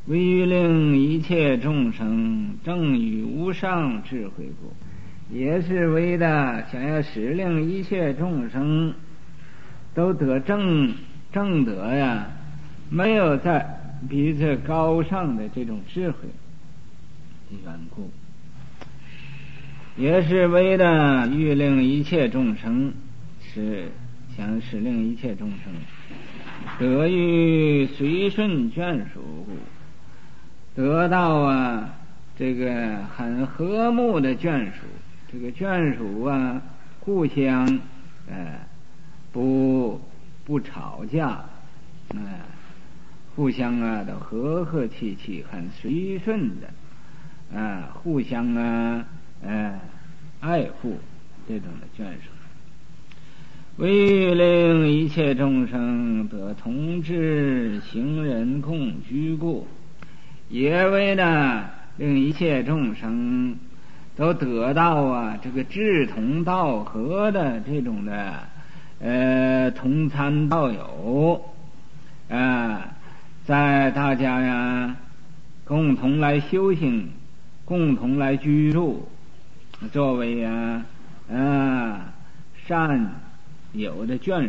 为欲令一切众生正与无上智慧故，也是为的想要使令一切众生都得正德呀，没有在比这高尚的这种智慧的缘故，也是为的欲令一切众生想使令一切众生得于随顺眷属故，得到这个很和睦的眷属，这个眷属互相不吵架，互相都和和气气，很随顺的互相爱护这种的眷属。为令一切众生得同志行人共居故，也为了令一切众生都得到这个志同道合的这种的同参道友在大家共同来修行，共同来居住，作为善有的眷属，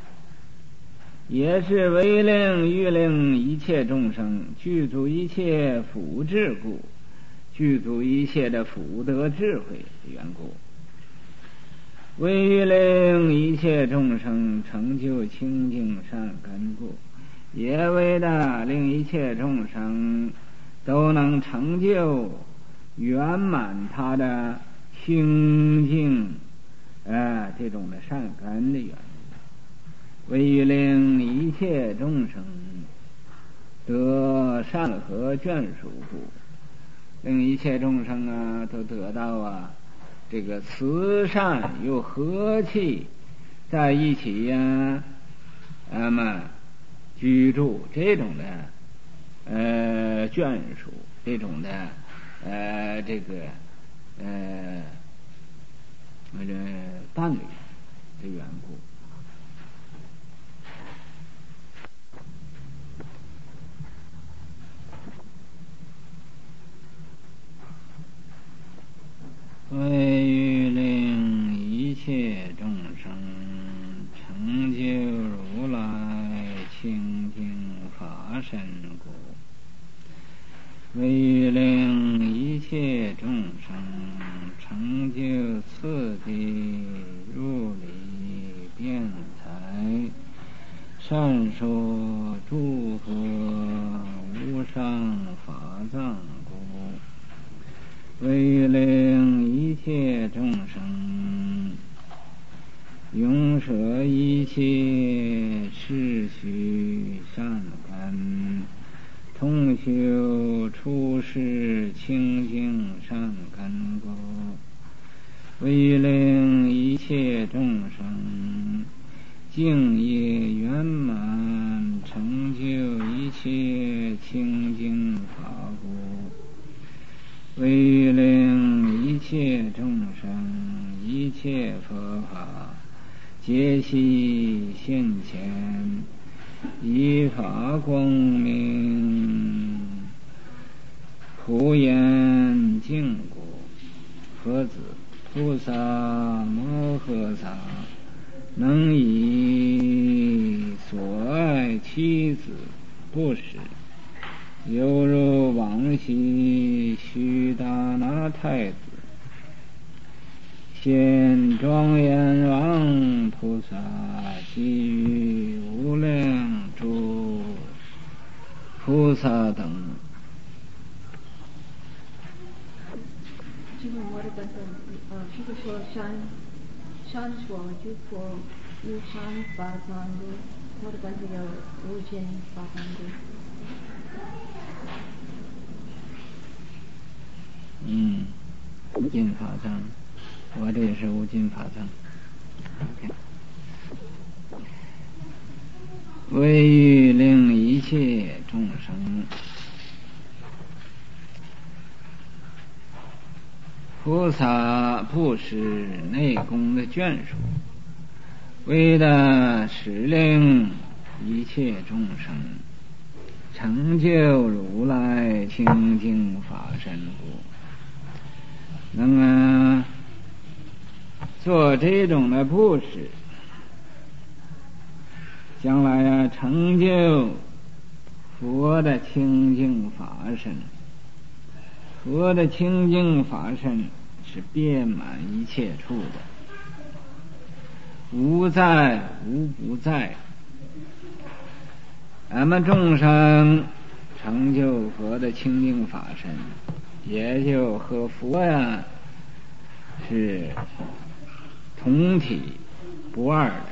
也是为欲令一切众生具足一切福智故，具足一切的福德智慧的缘故，为欲令一切众生成就清净善根故，也为了令一切众生都能成就圆满他的清净这种的善根的缘故，为欲令一切众生得善和眷属故，令一切众生都得到这个慈善又和气在一起居住这种的眷属，这种的这个伴侣的缘故。为欲令一切众生成就如来清净法身故，为欲令一切众生成就次第入理辩才善说诸佛无上法藏故，为欲令一切众生永舍一切世虚善根，通修出世清净善根故，为欲令一切众生净业圆满，成就一切清净法故，为欲令一切众生一切佛法皆悉现前，依法光明，普贤净故。佛子菩萨摩诃萨能以所爱妻子不使，犹如往昔须达那太子现庄严王菩萨，悉于无量诸菩萨等。 请问我的本本譬如说山说就说无上法藏的，我的本本有无尽法藏的。 无尽法藏，我这也是无尽法藏。为欲令一切众生菩萨布施内功的眷属，为了使令一切众生成就如来清净法身故。那么做这种的布施，将来成就佛的清净法身。佛的清净法身是遍满一切处的，无在无不在。咱们众生成就佛的清净法身，也就和佛是同体不二的。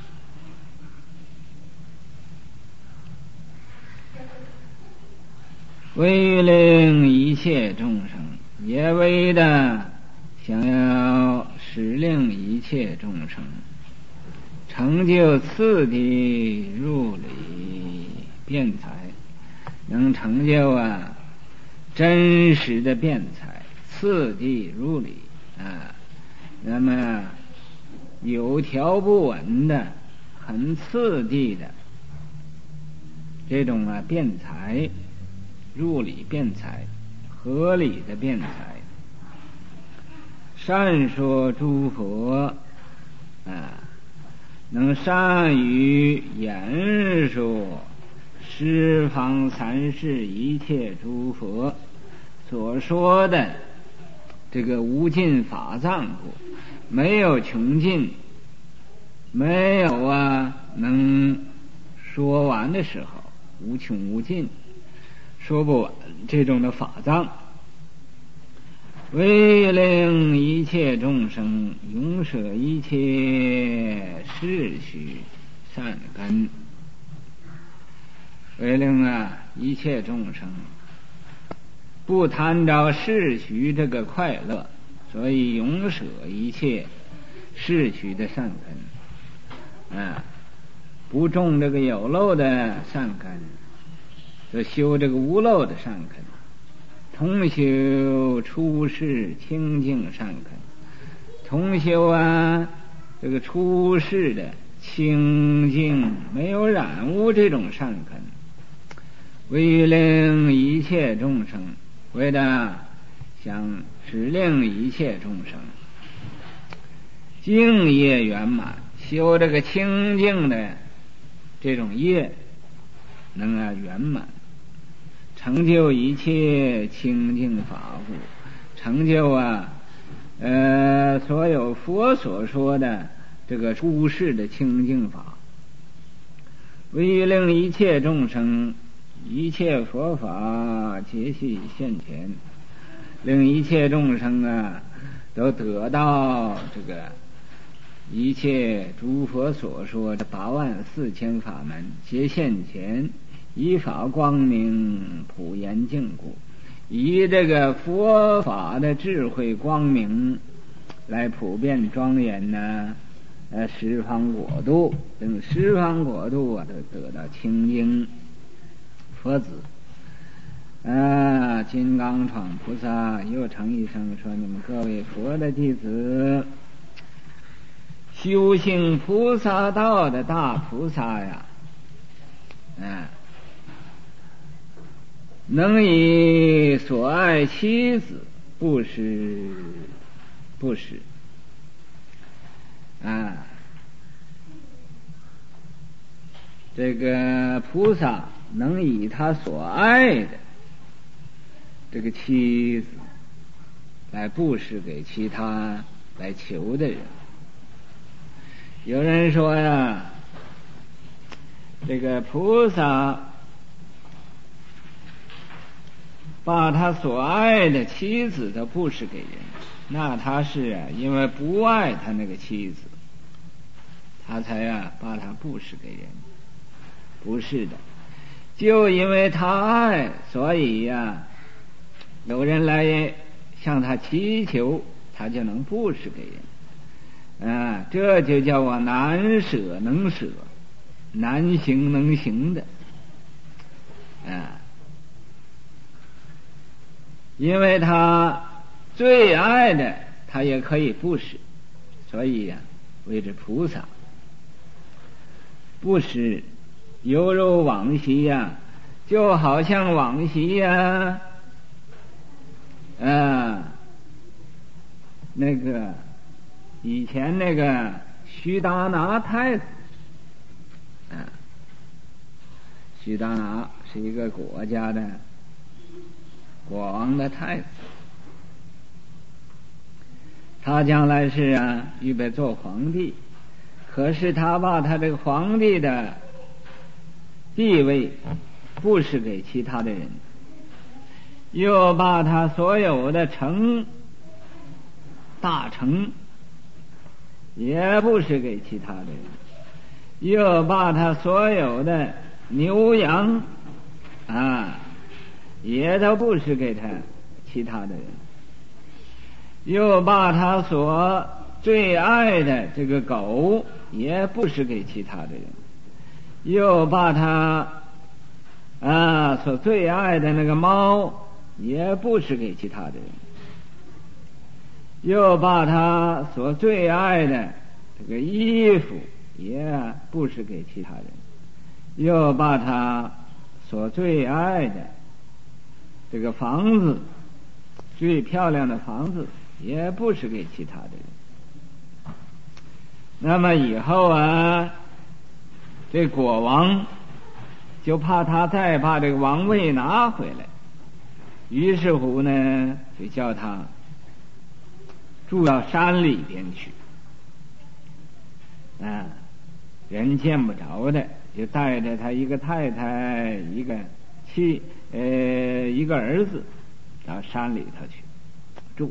为令一切众生，也为的想要使令一切众生成就次第入理辩才，能成就真实的辩才，次第入理那么有条不紊的很次第的这种辩才，入理辩才，合理的辩才，善说诸佛能善于言说十方三世一切诸佛所说的这个无尽法藏故，没有穷尽，没有能说完的时候，无穷无尽，说不完这种的法藏。为令一切众生永舍一切世虚善根，为令一切众生不贪着世虚这个快乐，所以永舍一切世虚的善根不种这个有漏的善根，就修这个无漏的善根，同修出世清净善根，同修这个出世的清净没有染污这种善根，为令一切众生，为了想使令一切众生净业圆满，修这个清净的这种业能圆满，成就一切清净法故，成就所有佛所说的这个出世的清净法，为令一切众生一切佛法皆悉现前，令一切众生都得到这个一切诸佛所说的84000法门皆现前，以法光明普严净故，以这个佛法的智慧光明来普遍庄严十方国度，等十方国度都得到清净佛子。金刚闯菩萨又称一声说：你们各位佛的弟子，修行菩萨道的大菩萨能以所爱妻子布施这个菩萨能以他所爱的这个妻子来布施给其他来求的人。有人说这个菩萨把他所爱的妻子都布施给人，那他是因为不爱他那个妻子，他才把他布施给人。不是的，就因为他爱，所以有人来向他祈求，他就能布施给人。这就叫我难舍能舍，难行能行的。因为他最爱的他也可以布施，所以为之菩萨布施犹如往昔就好像往昔呀，那个以前那个须达拿太子，须达拿是一个国家的国王的太子，他将来是预备做皇帝，可是他把他这个皇帝的地位布施给其他的人，又把他所有的大臣也布施给其他的人，又把他所有的牛羊也都布施给他其他的人，又把他所最爱的这个狗也布施给其他的人，又把他所最爱的那个猫也布施给其他的人，又把他所最爱的这个衣服也布施给其他人，又把他所最爱的这个房子，最漂亮的房子也布施给其他的人。那么以后这国王就怕他再把这个王位拿回来，于是乎呢，就叫他住到山里边去，人见不着的，就带着他一个太太，一个儿子到山里头去住。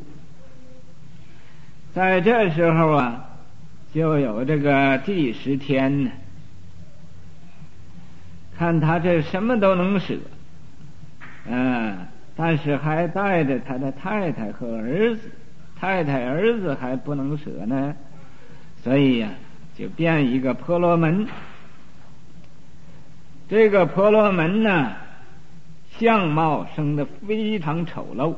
在这时候就有这个第10天呢，看他这什么都能舍，但是还带着他的太太和儿子，太太儿子还不能舍呢，所以就变一个婆罗门。这个婆罗门呢，相貌生得非常丑陋，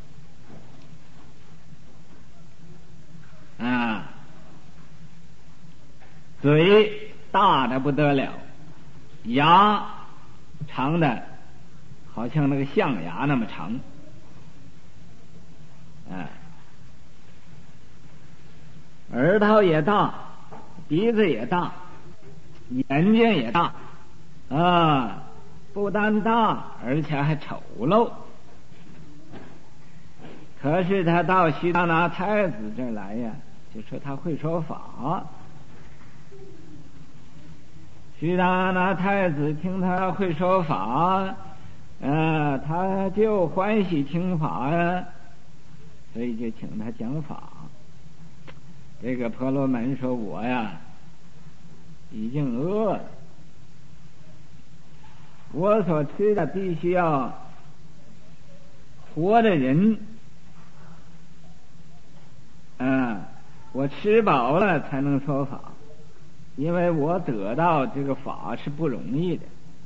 嘴大的不得了，牙长的好像那个象牙那么长，耳朵也大，鼻子也大，眼睛也大，不但大，而且还丑陋。可是他到须达那太子这儿来就说他会说法。须达那太子听他会说法，他就欢喜听法所以就请他讲法。这个婆罗门说：“我已经饿了，我所吃的必须要活的人，我吃饱了才能说法，因为我得到这个法是不容易的，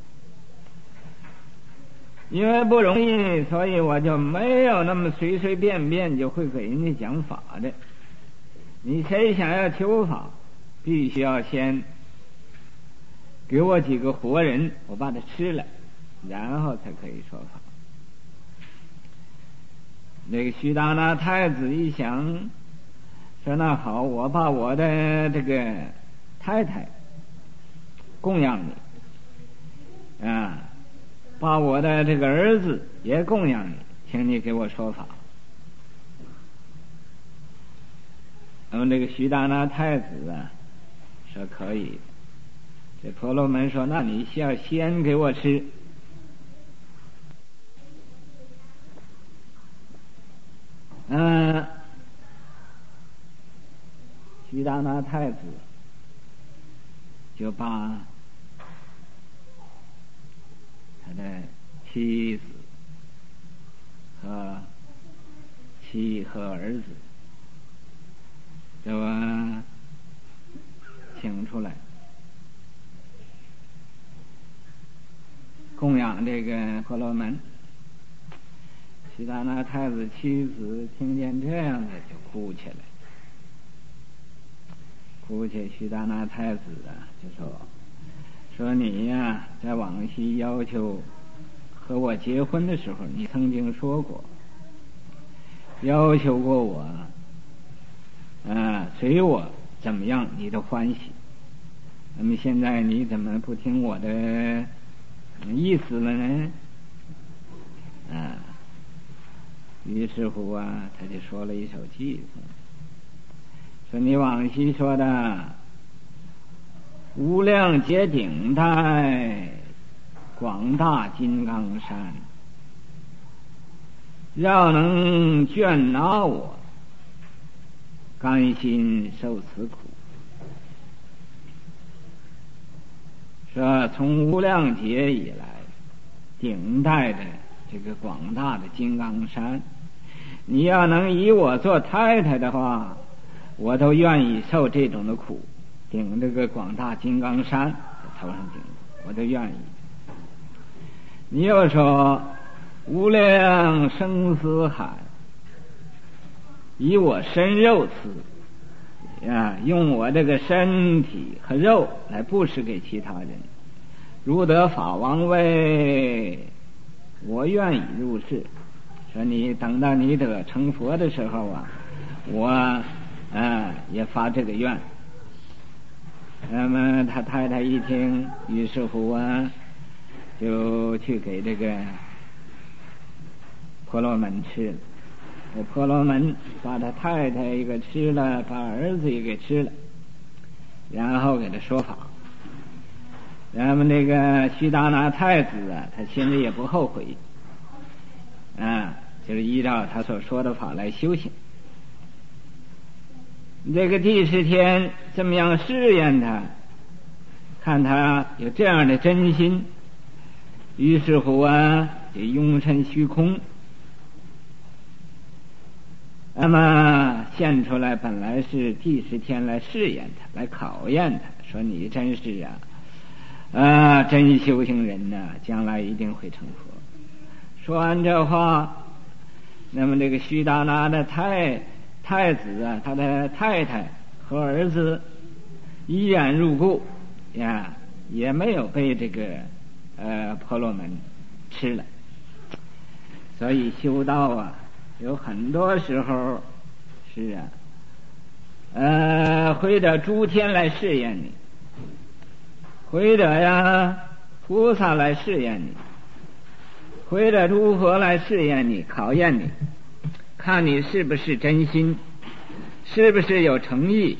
因为不容易，所以我就没有那么随随便便就会给人家讲法的。你谁想要求法，必须要先给我几个活人，我把它吃了，然后才可以说法。”那个须达那太子一想，说：“那好，我把我的这个太太供养你，把我的这个儿子也供养你，请你给我说法。”那么这个须达那太子说可以。这婆罗门说：“那你需要先给我吃。”须达那太子就把他的妻子和儿子就请出来供养这个婆罗门。须达那太子妻子听见这样的就哭起来，哭起。须达那太子就说你在往昔要求和我结婚的时候，你曾经说过，要求过我，随我怎么样你都欢喜。那么现在你怎么不听我的意思了呢？于是乎他就说了一首偈子，说你往昔说的无量劫顶戴广大金刚山，要能眷纳我，甘心受此苦。说从无量劫以来顶戴的这个广大的金刚山，你要能以我做太太的话，我都愿意受这种的苦，顶这个广大金刚山头上顶，我都愿意。你又说无量生死海，以我身肉赐用我这个身体和肉来布施给其他人，如得法王位，我愿意入世。说你等到你得成佛的时候我也发这个愿。那么他太太一听，于是乎就去给这个婆罗门吃了。婆罗门把他太太一个吃了，把儿子也给吃了，然后给他说法。然后那个须达那太子他心里也不后悔，就是依照他所说的法来修行。这个第10天这么样试验他，看他有这样的真心，于是乎就拥身虚空，那么现出来本来是第10天来试验他，来考验他，说你真是真修行人将来一定会成佛。说完这话，那么这个须达那的太子他的太太和儿子依然入故也没有被这个婆罗门吃了。所以修道有很多时候是或者诸天来试验你，或者菩萨来试验你，或者诸佛来试验你，考验你，看你是不是真心，是不是有诚意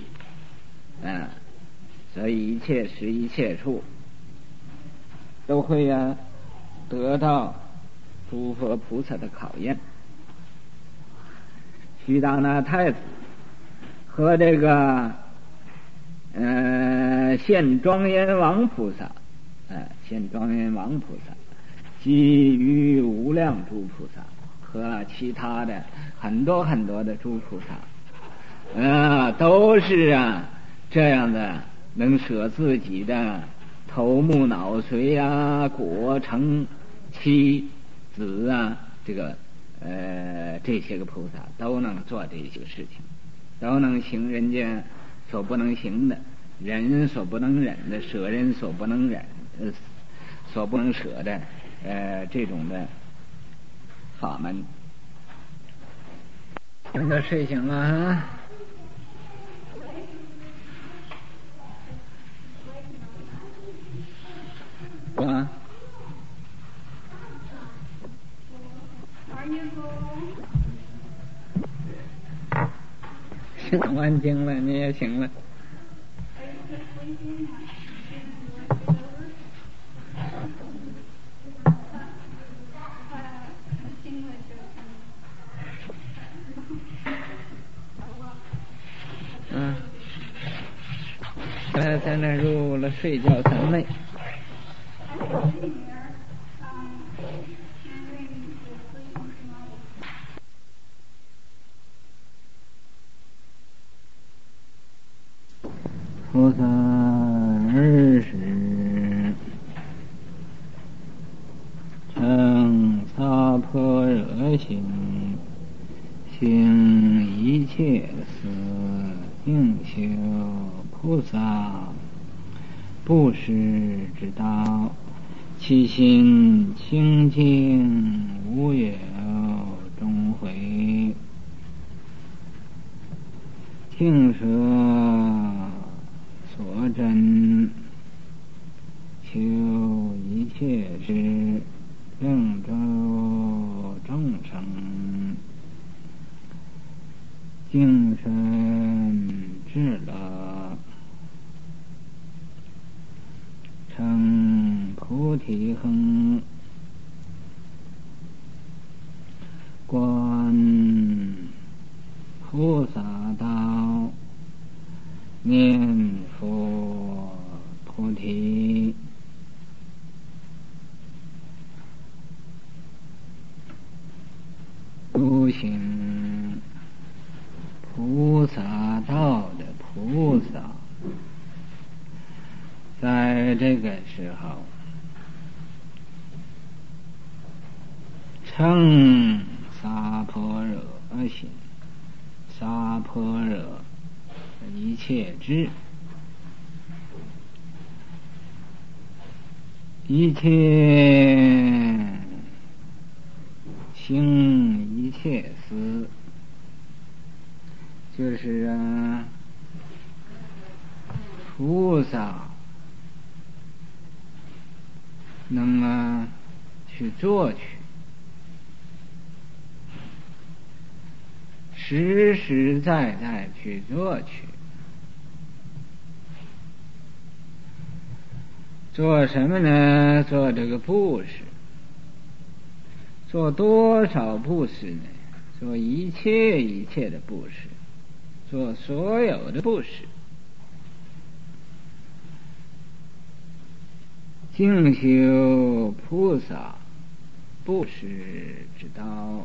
所以一切时一切处都会得到诸佛菩萨的考验。须达那太子和这个现庄严王菩萨现庄严王菩萨基于无量诸菩萨和其他的很多很多的诸菩萨都是这样的，能舍自己的头目脑髓果成妻子这个这些个菩萨都能做这些事情，都能行人家所不能行的，忍所不能忍的，舍人所不能忍所不能舍的这种的法门。现在睡醒了醒完经了，你也醒了。在那入了睡觉三昧。菩萨20成萨婆若行，行一切事应修菩萨布施之道，其心其清净无有终悔，听舍所真，求一切之正周众生，精神至乐，成菩提恒，观菩萨道，念佛菩提，修行菩萨道的菩萨，在这个时候称萨婆诃心，萨婆诃一切智，一切行一切思，就是菩萨能去做去，实实在在去做去。做什么呢？做这个布施。做多少布施呢？做一切一切的布施，做所有的布施。静修菩萨布施之道，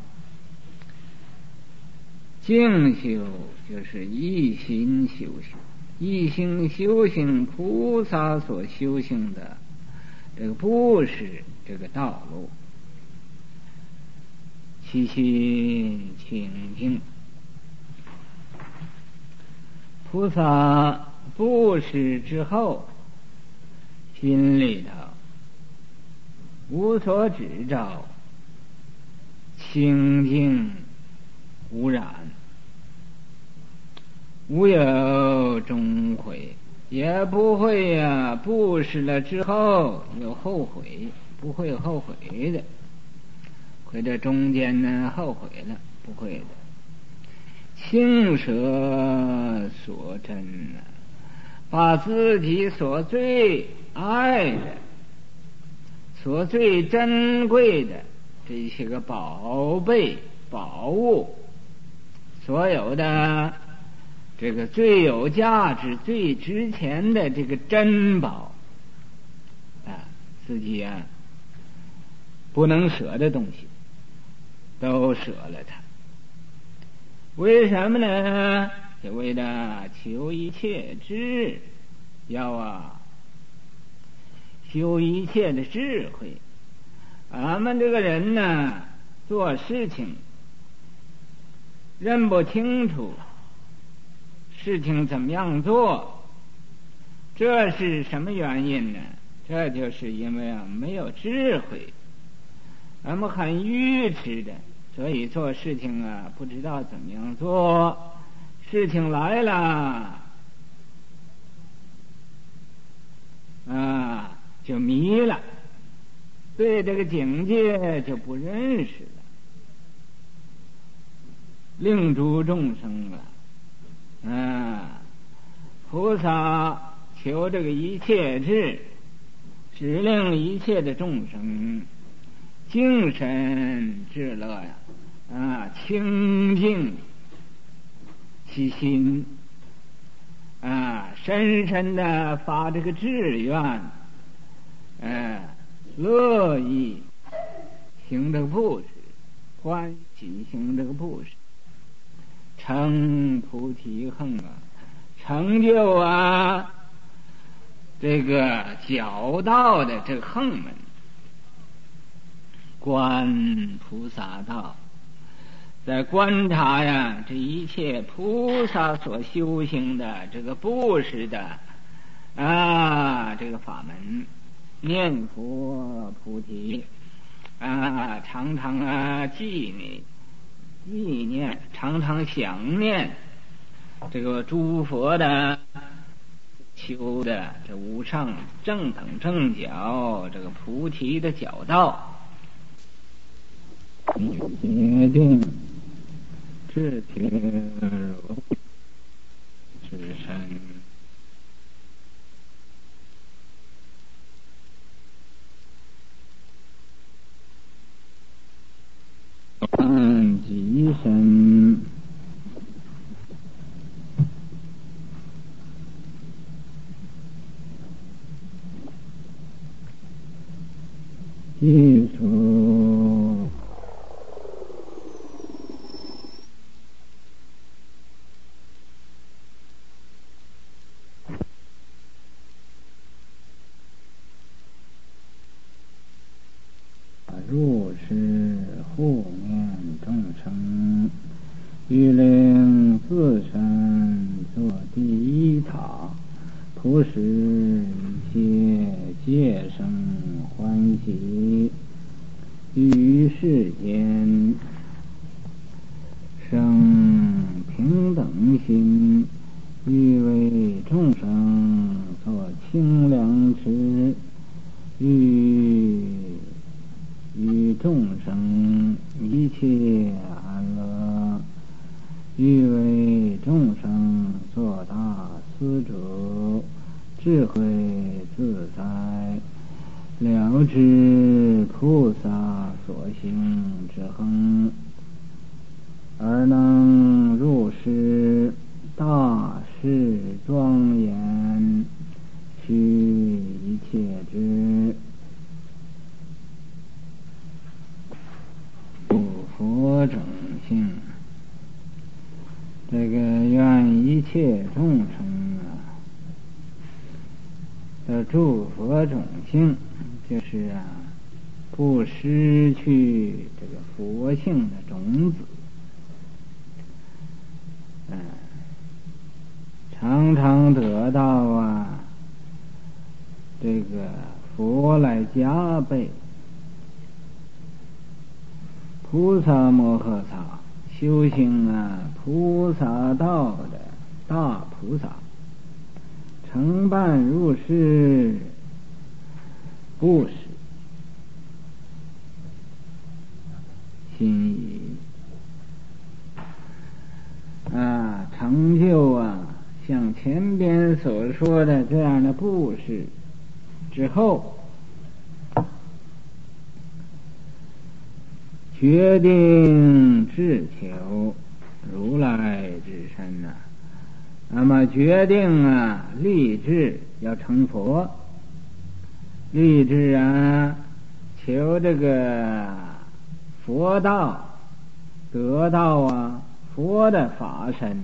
静修就是一心修行，一心修行菩萨所修行的这个布施这个道路，其心清净。菩萨布施之后，心里头无所执着，清净无染，无有终悔，也不会布施了之后有后悔，不会后悔的。会这中间呢后悔了，不会的。轻舍所珍，把自己所最爱的、所最珍贵的这些个宝贝、宝物，所有的这个最有价值、最值钱的这个珍宝自己不能舍的东西都舍了它。为什么呢？就为了求一切智，要修一切的智慧。俺们这个人呢，做事情认不清楚事情怎么样做，这是什么原因呢？这就是因为没有智慧，俺们很愚痴的，所以做事情不知道怎么样做，事情来了就迷了，对这个境界就不认识了。令诸众生菩萨求这个一切智，使令一切的众生精神至乐清净其心深深的发这个志愿乐意行这个布施，欢喜行这个布施，成菩提恒成就这个皎道的这个横门，观菩萨道，在观察这一切菩萨所修行的这个布施的这个法门，念佛菩提， 常常纪念，常常想念这个诸佛的修的这无上正等正觉这个菩提的角道，决定智铁如之身。极深技术入世护念众生，欲令自身做第一塔，普使一切界生欢喜，于世间生平等心，欲为众生做清凉池，与众生一切安乐，欲为众生做大施主，智慧自在，了知菩萨所行之恒，而能入世大事庄严，须一切之佛种性，这个愿一切众生的诸佛种性，就是不失去这个佛性的种子，常常得到这个佛来加倍。菩萨摩诃萨修行菩萨道的大菩萨，承办入世布施心意成就像前边所说的这样的布施之后，决定志求如来之身那么决定立志要成佛，立志求这个佛道，得到佛的法身，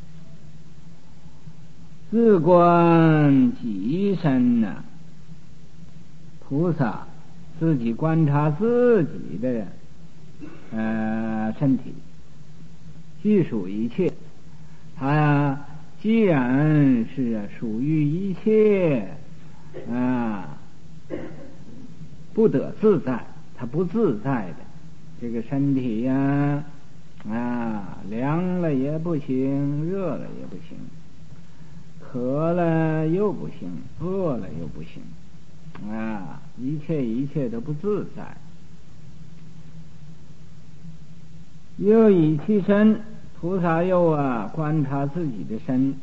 自观己身菩萨自己观察自己的身体，具属一切，他既然是属于一切不得自在，他不自在的这个身体凉了也不行，热了也不行，渴了又不行，饿了又不行一切都不自在。又以其身，菩萨又观察自己的身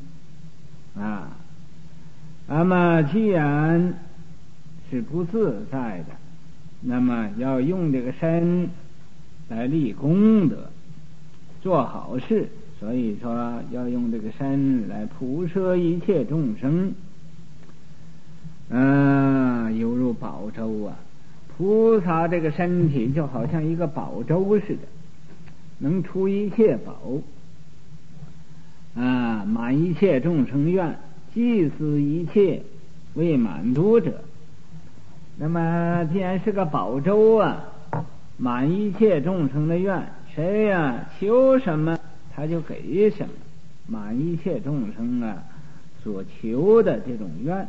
那么既然是不自在的，那么要用这个身来立功德，做好事，所以说要用这个身来普摄一切众生犹如宝舟菩萨这个身体就好像一个宝舟似的，能出一切宝满一切众生愿，济思一切为满足者。那么既然是个宝舟满一切众生的愿，谁求什么他就给什么，满一切众生所求的这种愿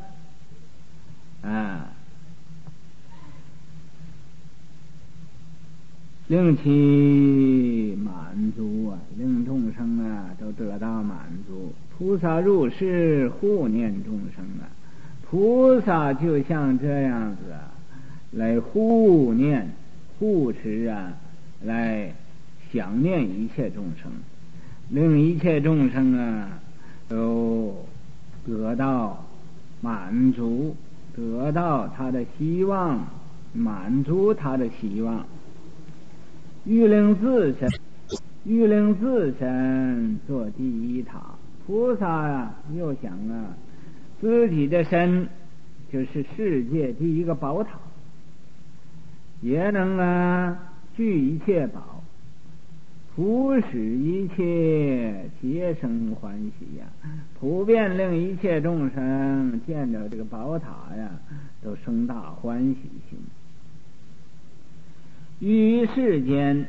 令其满足啊，令众生啊都得到满足。菩萨入世护念众生啊，菩萨就像这样子啊，来护念、护持啊，来想念一切众生，令一切众生啊都得到满足，得到他的希望，满足他的希望。欲令自身做第一塔，菩萨啊又想啊，自己的身就是世界第一个宝塔，也能啊具一切宝，普使一切皆生欢喜呀，普遍令一切众生见到这个宝塔呀，都生大欢喜心。于世间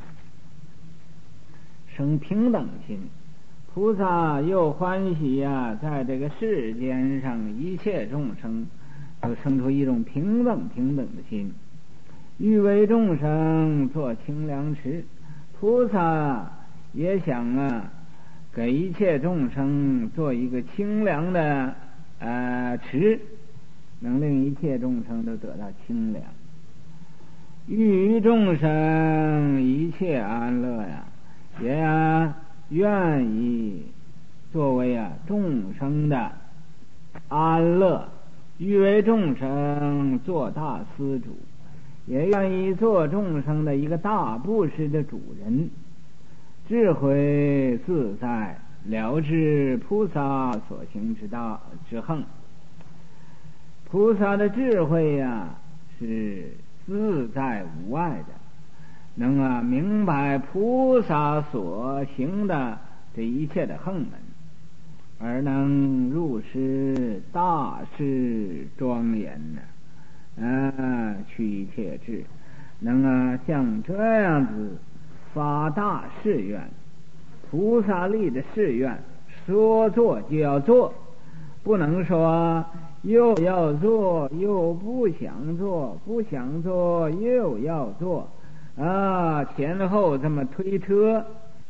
生平等心，菩萨又欢喜呀，在这个世间上一切众生都生出一种平等的心。欲为众生做清凉池，菩萨也想啊，给一切众生做一个清凉的池，能令一切众生都得到清凉。欲众生一切安乐呀，也愿意作为众生的安乐，欲为众生做大施主，也愿意做众生的一个大布施的主人。智慧自在，了知菩萨所行之道之横。菩萨的智慧呀，是自在无碍的，能明白菩萨所行的这一切的横门，而能入施大事庄严去一切智，能像这样子发大誓愿。菩萨立的誓愿，说做就要做，不能说又要做又不想做，不想做又要做前后这么推车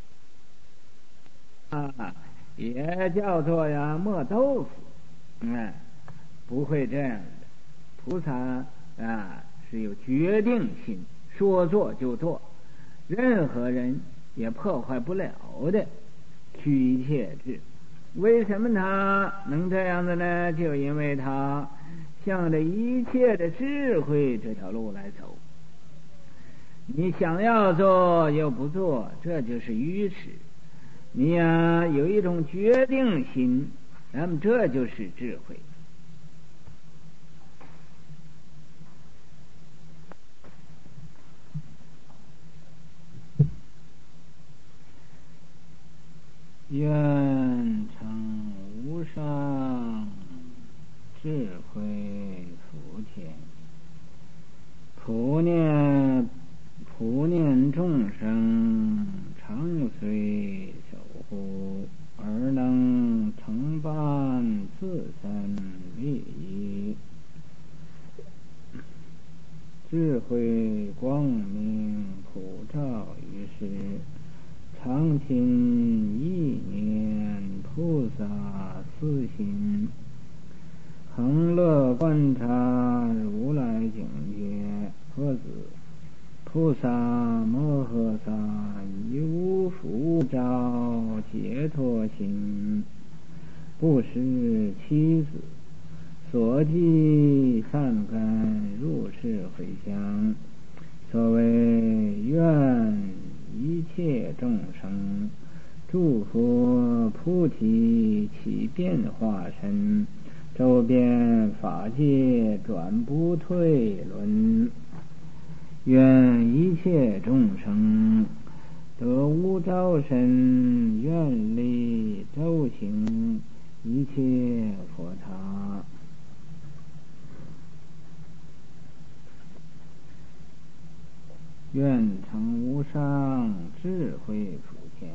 也叫做磨豆腐。不会这样的。菩萨是有决定性，说做就做，任何人也破坏不了的，去一切智。为什么他能这样的呢？就因为他向着一切的智慧这条路来走。你想要做又不做，这就是愚痴。你有一种决定心，那么这就是智慧。愿成无上智慧福田，普念众生常随守护，而能承办自身利益。智慧光明普照于世，常勤意念菩萨思心，恒乐观察如来境界。何子菩萨摩诃萨以无复照解脱心，不识妻子所记善根入世回向。所谓愿一切众生诸佛菩提起变化身，周遍法界转不退轮。愿一切众生得无着身，愿力周行一切佛塔。愿成无上智慧普天，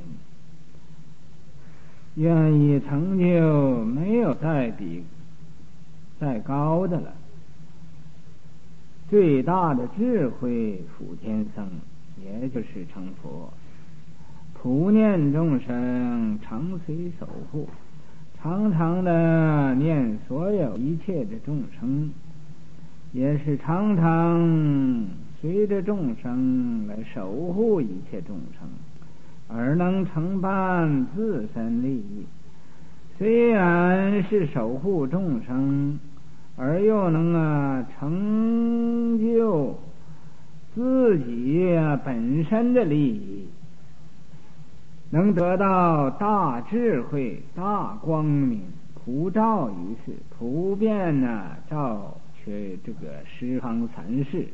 愿意成就没有再高的了。最大的智慧普天僧， 也就是成佛。普念众生，常随守护，常常的念所有一切的众生，也是常常随着众生来守护一切众生，而能承办自身利益。虽然是守护众生，而又能成就自己本身的利益，能得到大智慧、大光明，普照于世，普遍照却这个十方三世。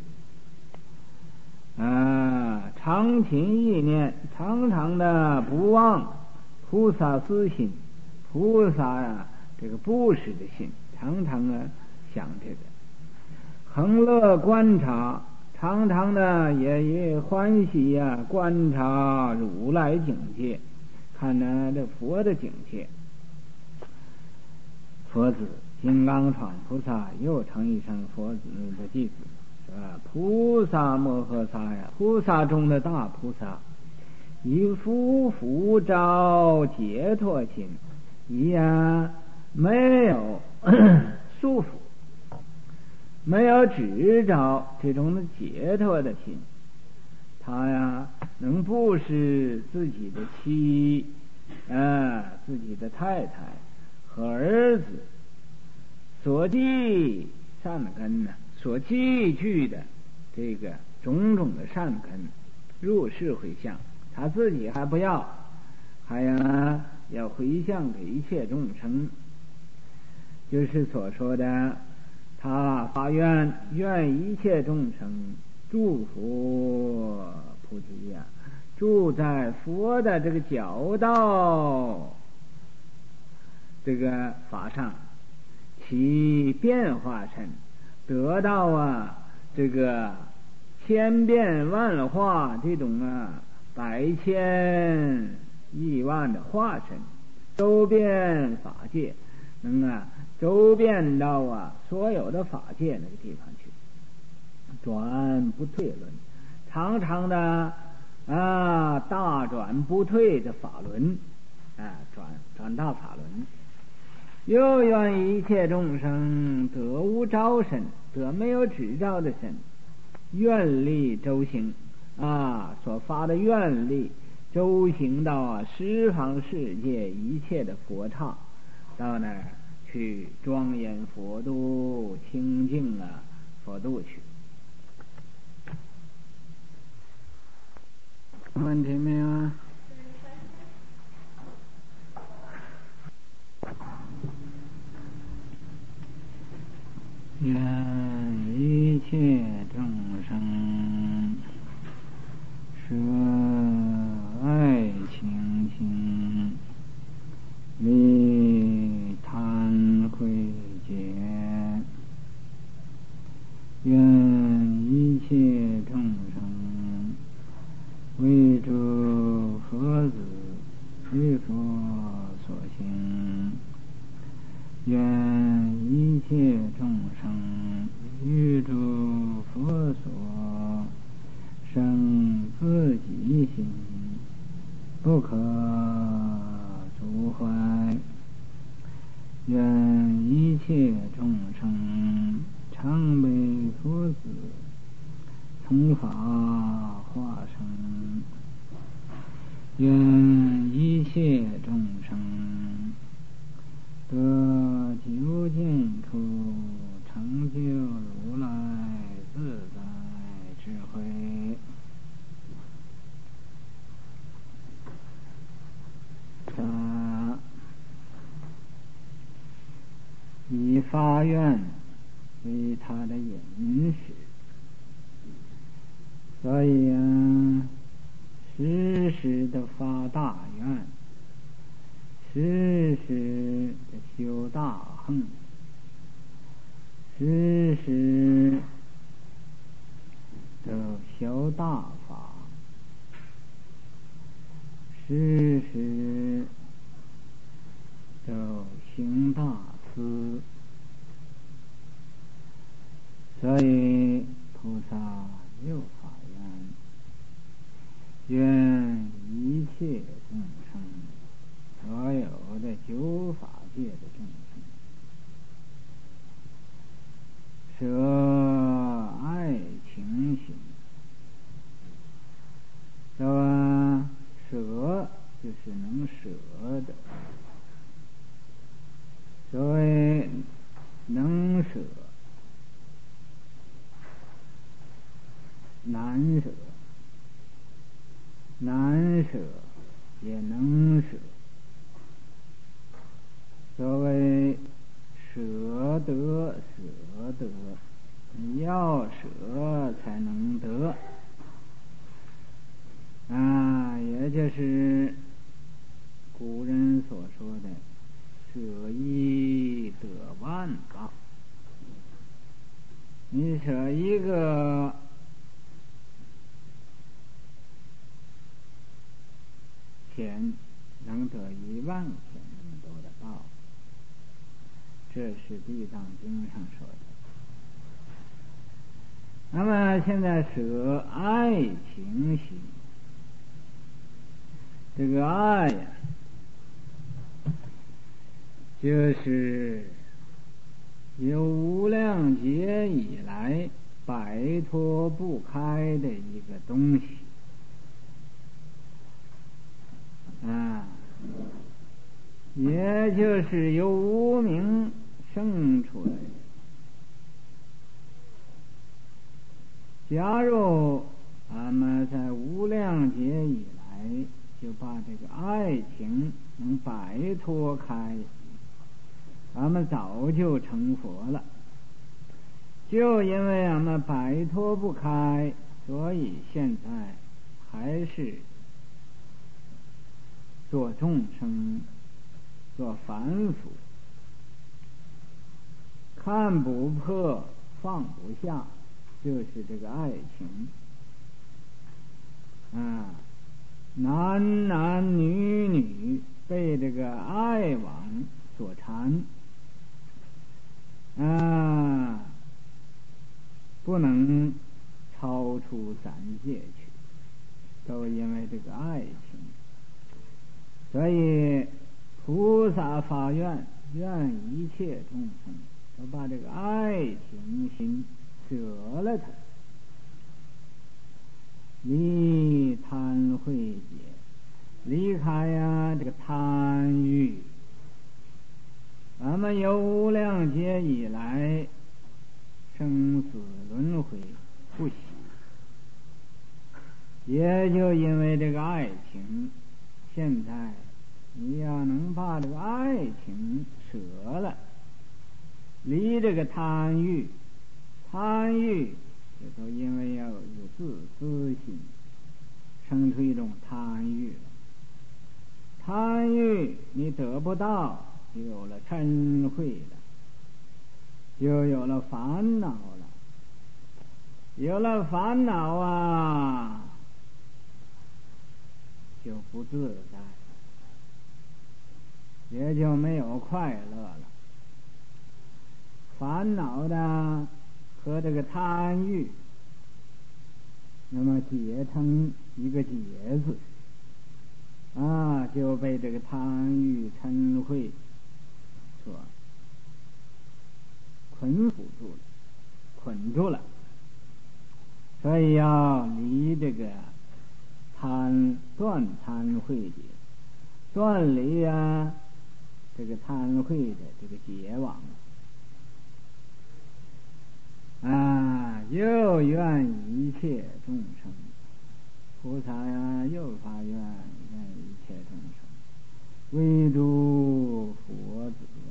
常勤意念，常常的不忘菩萨私心，菩萨这个布施的心，常常想这个恒乐观察，常常的也欢喜观察如来境界，看这佛的境界。佛子金刚传菩萨又称一声佛子的弟子，菩萨摩诃萨菩萨中的大菩萨，以福照解脱心，没有束缚，没有执着这种的解脱的心。他能布施自己的妻自己的太太和儿子所积善根所积聚的这个种种的善根入世回向，他自己还不要，还要回向给一切众生。就是所说的他发愿一切众生祝福菩提住在佛的这个教道这个法上，其变化身得到这个千变万化这种百千亿万的化身，周遍法界，能周遍到所有的法界那个地方去，转不退轮，常常的大转不退的法轮转大法轮。又愿一切众生得无着身，得没有执照的身，愿力周行所发的愿力周行到十方世界一切的佛刹，到那儿去庄严佛度，清净佛度去。问题没有愿一切众生舍爱清净，离贪慧解。愿一切众生为诸佛子为佛所行。愿一切众生于诸佛所生自己心，不可阻坏。愿一切众生常为佛子从法化生。愿一切众生得究竟处，成就如来自在智慧。以发愿为他的引使，所以时时的发大愿，时时的修大行，时时的修大法，时时的行大慈。所以菩萨又发愿， 愿一切众生，所有的九法界的众生，舍爱情心。说舍就是能舍的，所谓能舍难舍，难舍也能舍，所谓舍得舍得，你要舍才能得啊，也就是古人所说的舍一得万吧。你舍一个钱，能得1万钱那么多的报，这是地藏经上说的。那么现在舍爱情心，这个爱呀，就是有无量劫以来摆脱不开的一个东西啊，也就是由无明生出来的。假如俺们在无量劫以来就把这个爱情能摆脱开，俺们早就成佛了。就因为俺们摆脱不开，所以现在还是做众生，做凡夫，看不破放不下，就是这个爱情啊，男男女女被这个爱网所缠啊，不能超出三界去，都因为这个爱情。所以菩萨发愿，愿一切众生都把这个爱情心舍了它，离贪慧解，离开呀这个贪欲。俺们有无量劫以来生死轮回不息，也就因为这个爱情。现在你要能把这个爱情舍了，离这个贪欲，贪欲这都因为要有自私心，生出一种贪欲了。贪欲你得不到，就有了嗔恚了，就有了烦恼了。有了烦恼啊，就不自在，也就没有快乐了。烦恼的和这个贪欲，那么结成一个结字啊，就被这个贪欲嗔恚所捆缚住了，捆住了。所以要离这个断贪恚结，断离啊这个贪恚的这个结网啊，又愿一切众生，菩萨呀又发愿一切众生，为诸佛子啊，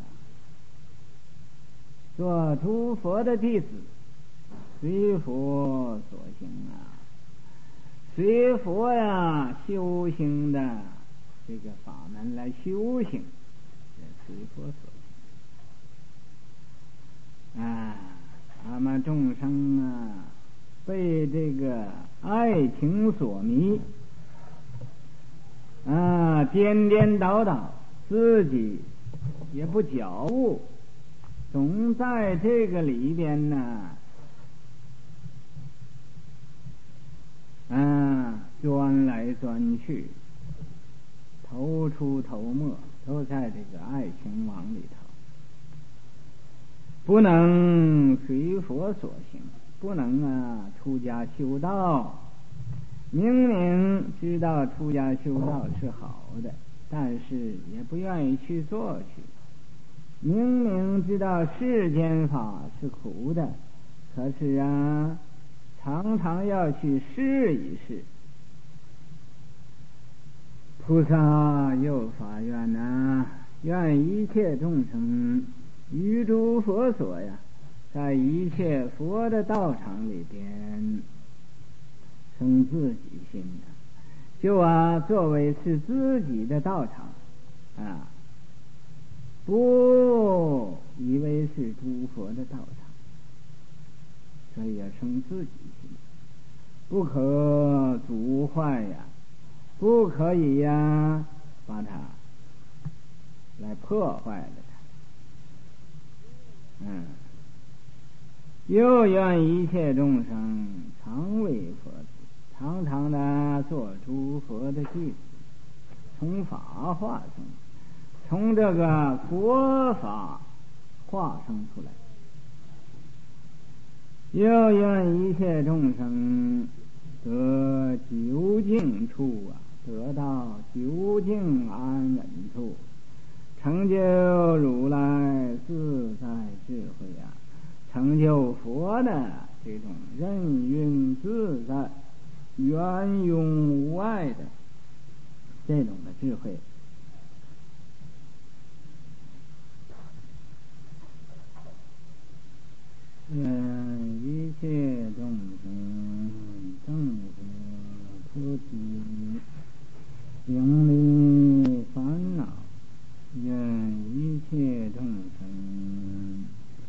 做诸佛的弟子，随佛所行啊，随佛呀修行的这个法门来修行，随佛所行啊。俺们众生啊，被这个爱情所迷啊，颠颠倒倒，自己也不觉悟，总在这个里边呢钻来钻去，头出头没，都在这个爱情网里头，不能随佛所行，不能出家修道。明明知道出家修道是好的，但是也不愿意去做去。明明知道世间法是苦的，可是常常要去试一试。菩萨又发愿愿一切众生于诸佛所在一切佛的道场里边生自己心就作为是自己的道场不以为是诸佛的道场，所以要生自己心，不可阻坏不可以把它来破坏了它。又愿一切众生常为佛子，常常的做诸佛的弟子，从法化生，从这个佛法化生出来。又愿一切众生得究竟处得到究竟安稳处，成就如来自在智慧成就佛的这种任运自在、圆融无碍的这种的智慧。一切众生正得菩提，永离烦恼。愿一切众生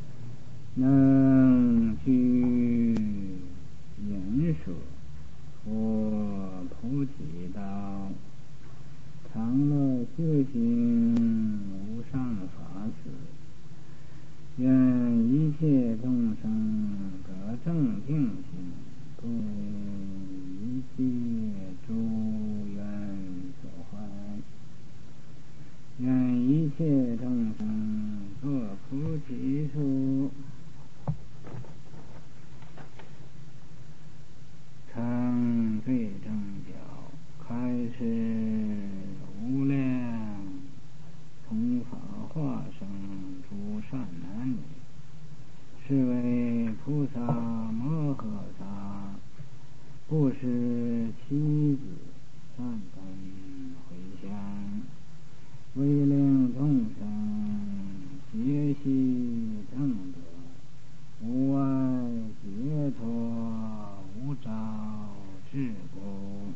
能具言说佛菩提道，常乐修行无上法师。愿一切众生得正定心，不为一切诸愿所怀。愿一切众生作菩提树，成最正觉，开示无量从法化生诸善男女，是为菩萨摩诃萨不识妻子善根回向，为令众生皆悉正得无碍解脱无着智故。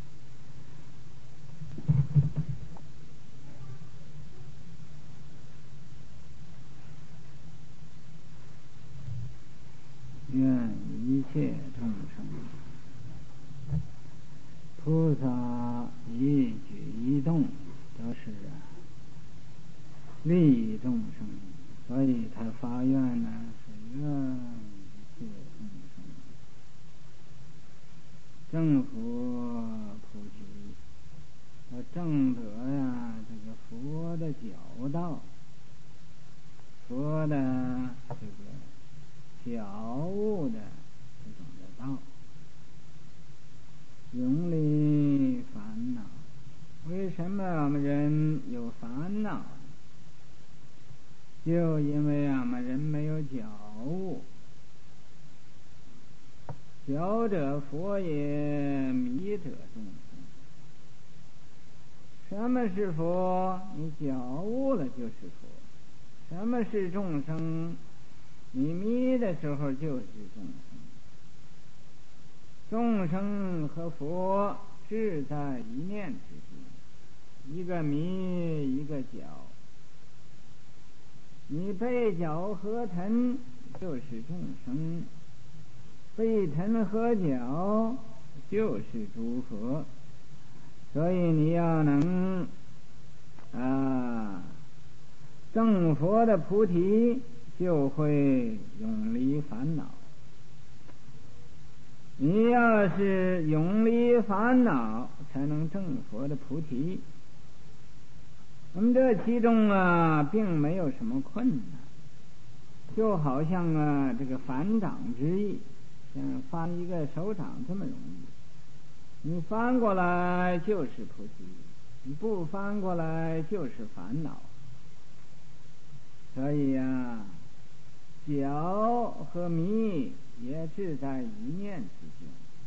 愿一切众生菩萨一举一动都是利益众生，所以他发愿是愿一切众生正佛菩提，正得这个佛的教道，佛的这个觉悟的这种的道，永离烦恼。为什么我们人有烦恼？就因为我们人没有觉悟。觉者佛也，迷者众生。什么是佛？你觉悟了就是佛。什么是众生？你迷的时候就是众生。众生和佛是在一念之间，一个迷一个觉。你被觉和尘就是众生，被尘和觉就是诸佛。所以你要能证佛的菩提，就会永离烦恼。 你要是永离烦恼，才能证佛的菩提。那么这其中并没有什么困难，就好像这个翻掌之意，像翻一个手掌这么容易。你翻过来就是菩提，你不翻过来就是烦恼。所以晓和迷也只在一念之间。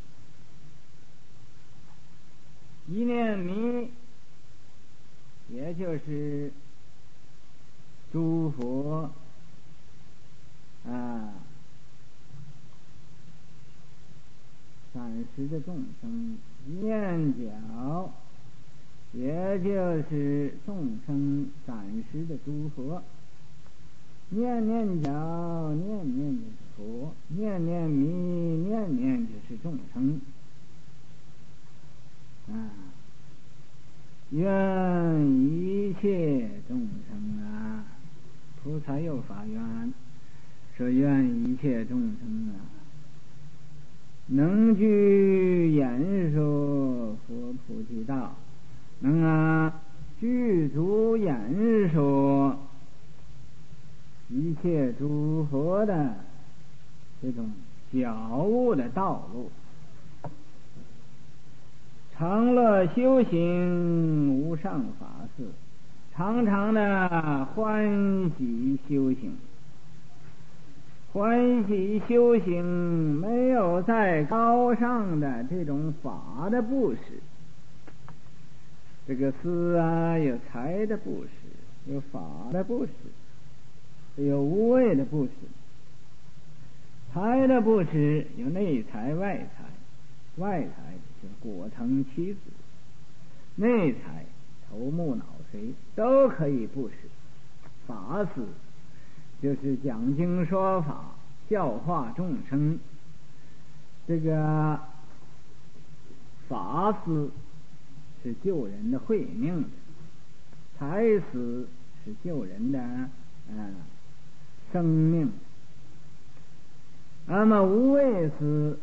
一念迷，也就是诸佛暂时的众生；一念觉，也就是众生暂时的诸佛。念念觉，念念就是佛；念念迷，念念就是众生。愿一切众生菩萨有法愿，说愿一切众生能具演说佛菩提道，能具足演说一切诸佛的这种觉悟的道路，常乐修行无上法事，常常的欢喜修行。欢喜修行没有再高尚的这种法的布施，这个施有财的布施，有法的布施，有无畏的布施。财的布施有内财外财，外财就是果成妻子，内财头目脑髓都可以布施。法施就是讲经说法，教化众生。这个法施是救人的慧命的，财施是救人的生命。那么无畏施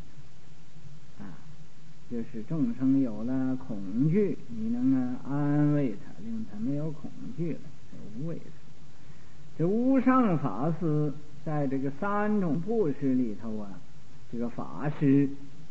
就是众生有了恐惧，你能安慰他，令他没有恐惧了，这无畏施。这无上法施在这个三种布施里头这个法施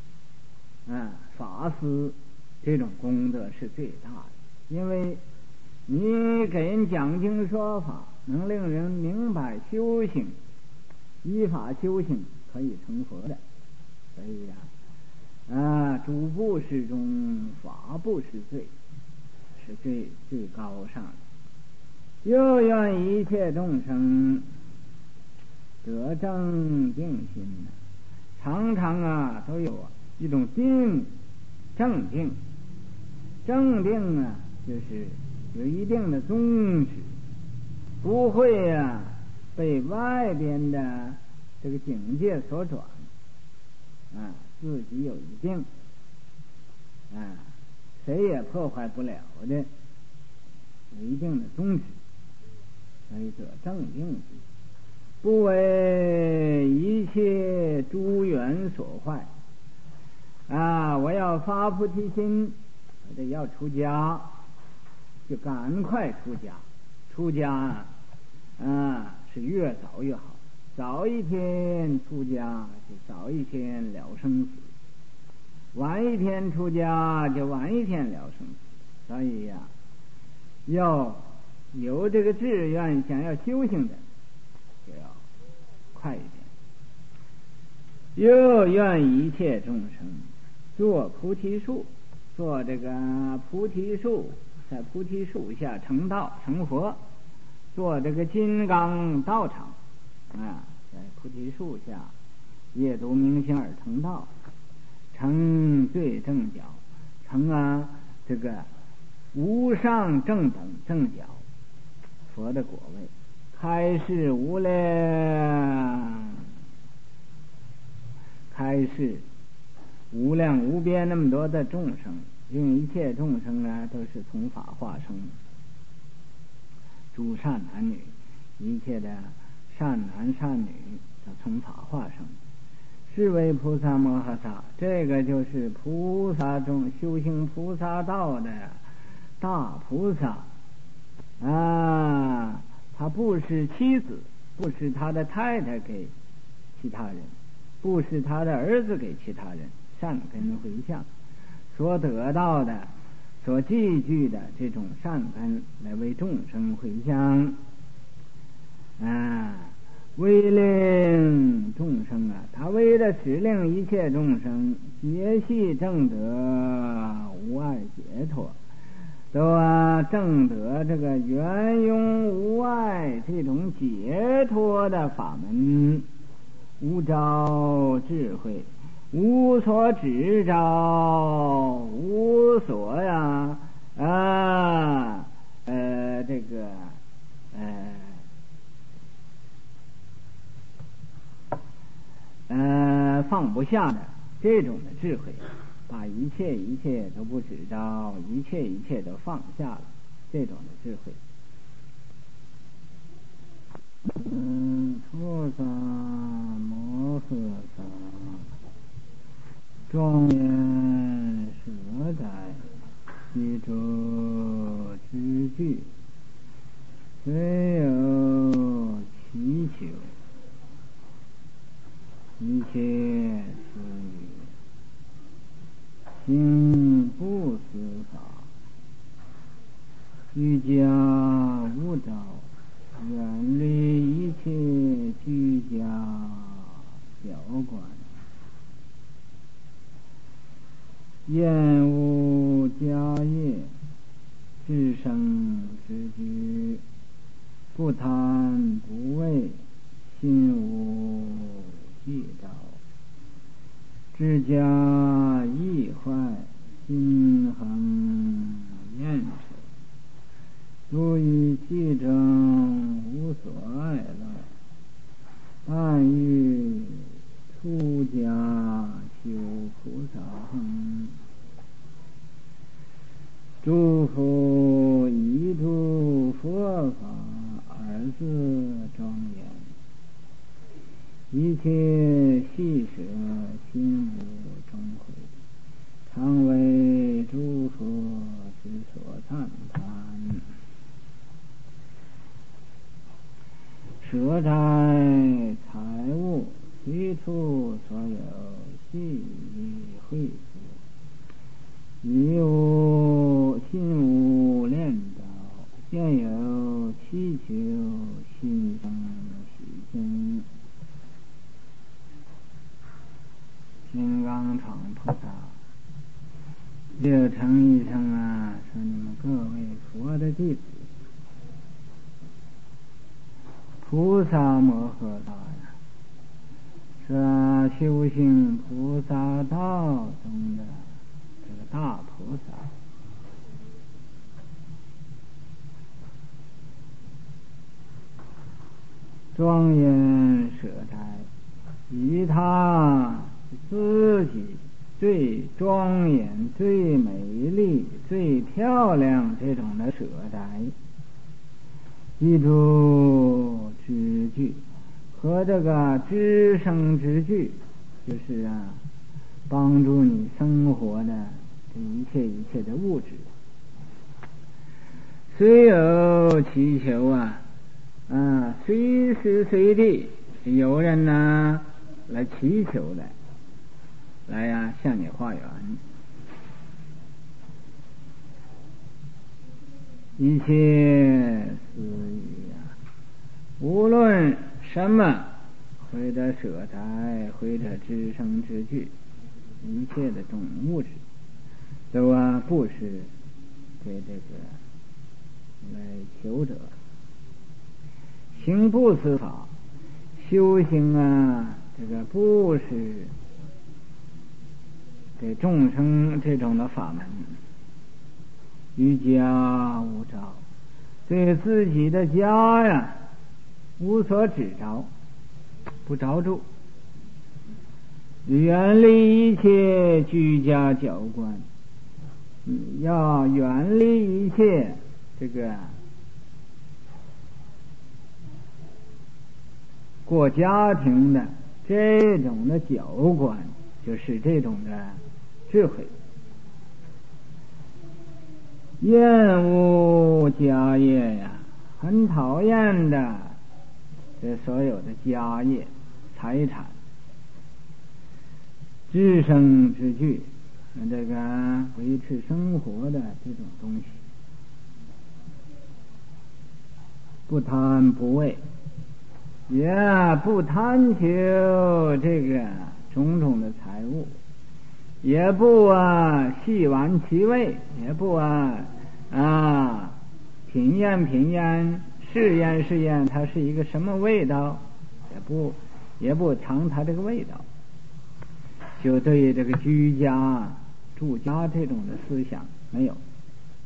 法施这种功德是最大的，因为你给人讲经说法，能令人明白修行，依法修行可以成佛的。所以诸布施中法布施是最高尚的。又愿一切众生得正定心，常常都有一种正定。正定就是有一定的宗旨，不会被外边的这个境界所转自己有一定谁也破坏不了的，有一定的宗旨，所以得正定心，不为一切诸缘所坏我要发菩提心，我得要出家，就赶快出家。出家是越早越好，早一天出家就早一天了生死，晚一天出家就晚一天了生死。所以要有这个志愿，想要修行的就要快一点。又愿一切众生做菩提树，做这个菩提树，在菩提树下成道成佛，做这个金刚道场在菩提树下阅读明心而成道，成最正觉，成这个无上正等正觉佛的果位，开示无量，开示无量无边那么多的众生，因为一切众生都是从法化生，诸善男女，一切的善男善女都从法化生。 是为菩萨摩诃萨，这个就是菩萨中修行菩萨道的大菩萨啊。他不是妻子，不是他的太太给其他人，不是他的儿子给其他人，善根回向所得到的，所积聚的这种善根来为众生回向啊，为令众生啊，他为了使令一切众生皆系正得无碍解脱，都正得这个圆融无碍这种解脱的法门，无着智慧，无所执着，无所放不下的这种的智慧，把一切都不执着，一切都放下了，这种的智慧。菩萨摩诃萨，庄严舍在一诸之具，虽有祈求，一切私语，行不思法，居家无着，远离一切居家小观，厌恶家业，自生之居，不贪不畏，心无计着，知家易坏，心恒厌舍，如于其中无所爱乐，但欲出家修菩萨行，诸佛一诸佛法，二字庄严，一切细舍，心无终悔，常为诸佛之所赞叹。舍在财物，随处所有，悉以惠福，心无念道，见有祈求，心生喜心。金刚闯菩萨6乘1乘说你们各位佛的弟子，菩萨摩诃萨是修行菩萨道中的这个大菩萨，庄严舍斋，以他自己最庄严、最美丽、最漂亮这种的舍斋，一诸之具和这个知生之具，就是帮助你生活的这一切的物质，虽有祈求随时随地有人来祈求来向你化缘，一切私语无论什么，或者舍斋，或者知生之具，一切的种物质都不是给这个来求者。行布施法，修行这个不是给众生这种的法门，于家无着，对自己的家无所指着，不着住，远离一切居家教观，要远离一切这个过家庭的这种的教观就是这种的智慧。厌恶家业呀，很讨厌的这所有的家业财产自生自具，这个维持生活的这种东西，不贪不畏，也不贪求这个种种的财物，也不细玩其味，也不品验试验它是一个什么味道，也不尝它这个味道，就对这个住家这种的思想没有。